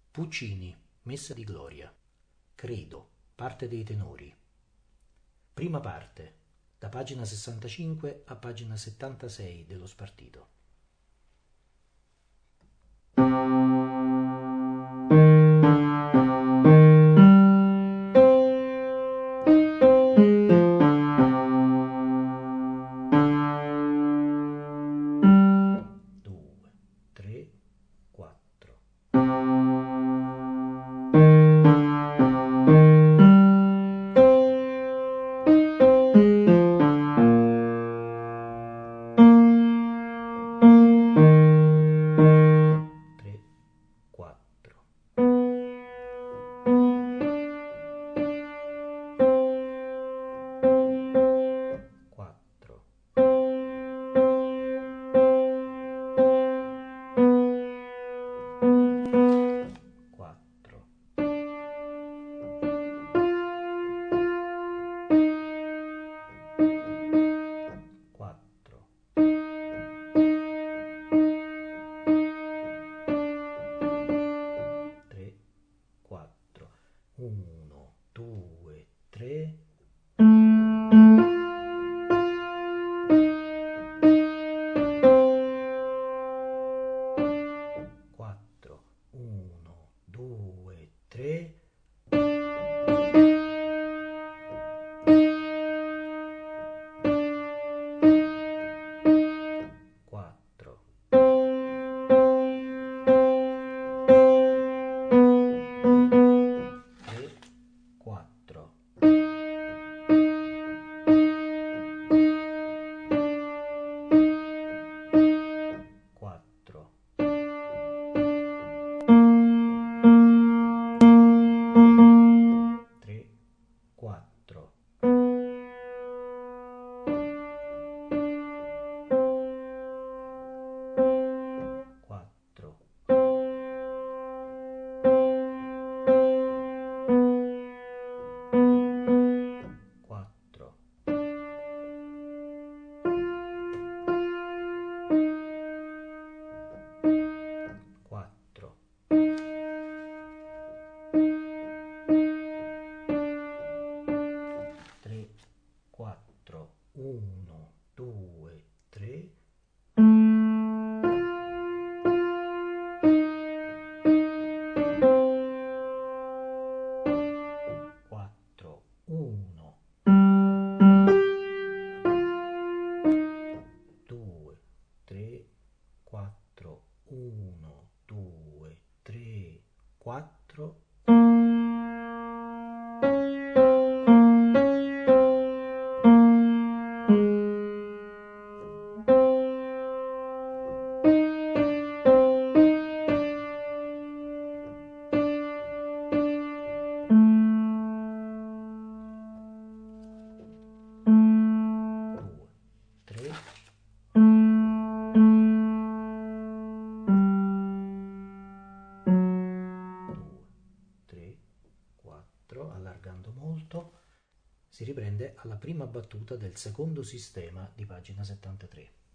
Puccini, Messa di Gloria. Credo, parte dei tenori. Prima parte, da pagina 65 a pagina 76 dello Spartito. Due, tre, quattro. Tre, quattro. Quattro. Quattro. Quattro. Tre, quattro. Uno, due, tre. Quattro. Uno, due, tre. Quattro. Tre, quattro. Quattro. Tre, quattro. Quattro. Quattro. Quattro. Tre, quattro. Uno, due, tre. Quattro. Uno. Due, tre, quattro. Uno, due, tre, quattro. Due, tre. Due, tre, quattro. Allargando molto. Si riprende alla prima battuta del secondo sistema di pagina 73.